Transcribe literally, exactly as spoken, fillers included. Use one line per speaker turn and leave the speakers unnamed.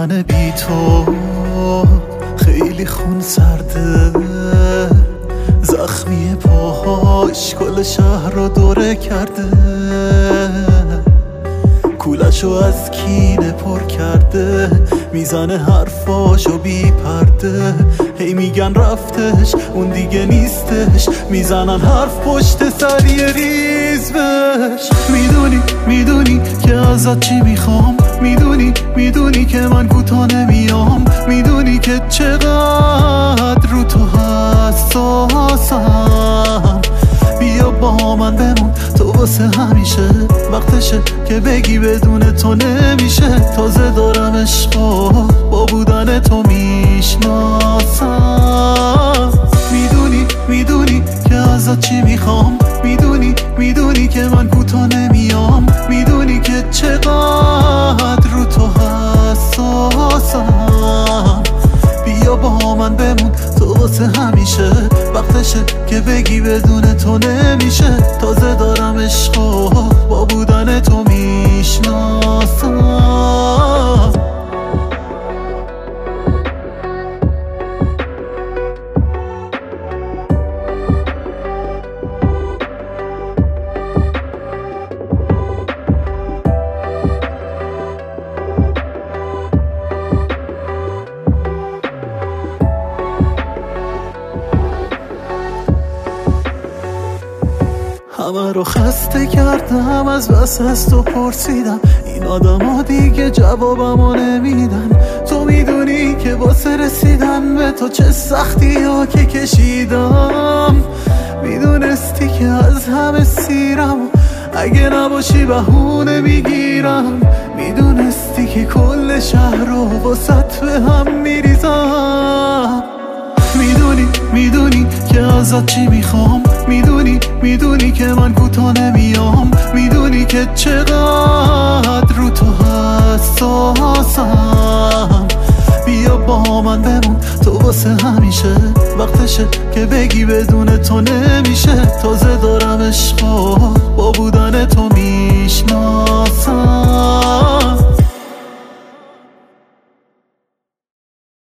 من بی تو خیلی خون سرده، زخمی پاهاش کل شهر رو دوره کرده، کولشو از کینه پر کرده، میزنه حرفاشو بی پرده، هی میگن رفتش اون دیگه نیستش، میزنن حرف پشت سر یه ریز بش. میدونی میدونی که ازت چی میخوام، میدونی میدونی که من کوتا نمیام، میدونی که چقدر رو تو حساسم، بیا با من بمون تو واسه همیشه، وقتشه که بگی بدون تو نمیشه، تازه دارم عشقا با بودن تو میشناسم. میدونی میدونی که ازت چی میخوام، میدونی میدونی که من کوتا نمیام، میدونی که چقدر رو تو حساسم، بیا با من بمون تو واسه همیشه، وقتشه که بگی بدون تو نمیشه، تازه دارم عشقا با بودن تو میشناسم. همه رو خسته کردم، از بس از تو پرسیدم، این آدم ها دیگه جوابمو نمیدن، تو میدونی که واسه رسیدن به تو چه سختی ها که کشیدم، میدونستی که از همه سیرم، اگه نباشی بهونه میگیرم، میدونستی که کل شهر رو واسط به هم میریزم. میدونی میدونی که ازت چی میخوام، میدونی میدونی که من کوتا نمیام، میدونی که چقدر رو تو حساسم، بیا با من بمون تو واسه همیشه، وقتشه که بگی بدون تو نمیشه، تازه دارم عشقا با بودن تو میشناسم.